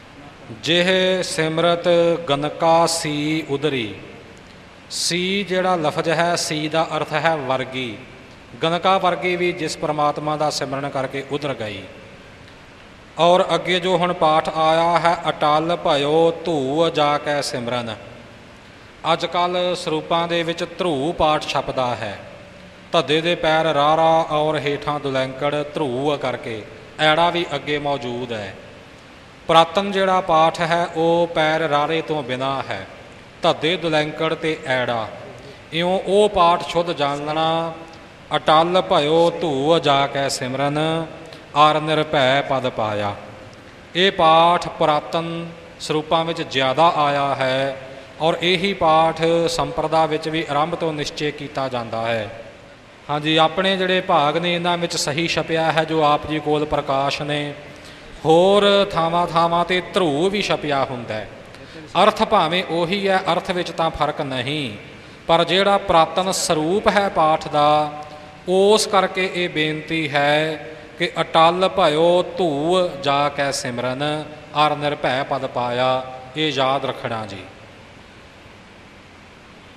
ਜਿਹ ਸਿਮਰਤ ਗਨਕਾ ਸੀ ਉਦਰੀ। ਸੀ ਜਿਹੜਾ ਲਫ਼ਜ਼ ਹੈ, ਸੀ ਦਾ ਅਰਥ ਹੈ ਵਰਗੀ। ਗਨਕਾ ਵਰਗੀ ਵੀ ਜਿਸ ਪਰਮਾਤਮਾ ਦਾ ਸਿਮਰਨ ਕਰਕੇ ਉਧਰ ਗਈ। ਔਰ ਅੱਗੇ ਜੋ ਹੁਣ ਪਾਠ ਆਇਆ ਹੈ, ਅਟਲ ਭਇਓ ਧੂ ਜਾ ਕੇ ਸਿਮਰਨ। ਅੱਜ ਕੱਲ੍ਹ ਸਰੂਪਾਂ ਦੇ ਵਿੱਚ ਧਰੂ ਪਾਠ ਛਪਦਾ ਹੈ। ਧੱਦੇ ਦੇ ਪੈਰ ਰਾਰਾ ਔਰ ਹੇਠਾਂ ਦੁਲੈਂਕੜ ਧਰੂ ਕਰਕੇ, ਐੜਾ ਵੀ ਅੱਗੇ ਮੌਜੂਦ ਹੈ। ਪੁਰਾਤਨ ਜਿਹੜਾ ਪਾਠ ਹੈ ਉਹ ਪੈਰ ਰਾਰੇ ਤੋਂ ਬਿਨਾਂ ਹੈ, ਧੱਦੇ ਦੁਲੈਂਕੜ ਤੇ ਐੜਾ। ਇਉਂ ਉਹ ਪਾਠ ਸ਼ੁੱਧ ਜਾਣਨਾ। ਅਟਲ ਭਇਓ ਧੂ ਜਾ ਕੇ ਸਿਮਰਨ, ਆਰ ਨਿਰਭੈ ਪਦ ਪਾਇਆ। ਇਹ ਪਾਠ ਪੁਰਾਤਨ ਸਰੂਪਾਂ ਵਿੱਚ ਜ਼ਿਆਦਾ ਆਇਆ ਹੈ ਔਰ ਇਹੀ ਪਾਠ ਸੰਪਰਦਾ ਵਿੱਚ ਵੀ ਆਰੰਭ ਤੋਂ ਨਿਸ਼ਚੇ ਕੀਤਾ ਜਾਂਦਾ ਹੈ। ਹਾਂਜੀ, ਆਪਣੇ ਜਿਹੜੇ ਭਾਗ ਨੇ ਇਹਨਾਂ ਵਿੱਚ ਸਹੀ ਛਪਿਆ ਹੈ ਜੋ ਆਪ ਜੀ ਕੋਲ ਪ੍ਰਕਾਸ਼ ਨੇ। ਹੋਰ ਥਾਵਾਂ ਥਾਵਾਂ 'ਤੇ ਧਰੂ ਵੀ ਛਪਿਆ ਹੁੰਦਾ ਹੈ। ਅਰਥ ਭਾਵੇਂ ਉਹੀ ਹੈ, ਅਰਥ ਵਿੱਚ ਤਾਂ ਫਰਕ ਨਹੀਂ, ਪਰ ਜਿਹੜਾ ਪੁਰਾਤਨ ਸਰੂਪ ਹੈ ਪਾਠ ਦਾ, ਉਸ ਕਰਕੇ ਇਹ ਬੇਨਤੀ ਹੈ ਕਿ ਅਟਲ ਭਇਓ ਧੂ ਜਾ ਕੇ ਸਿਮਰਨ, ਅਰ ਨਿਰਭੈ ਪਦ ਪਾਇਆ। ਇਹ ਯਾਦ ਰੱਖਣਾ ਜੀ।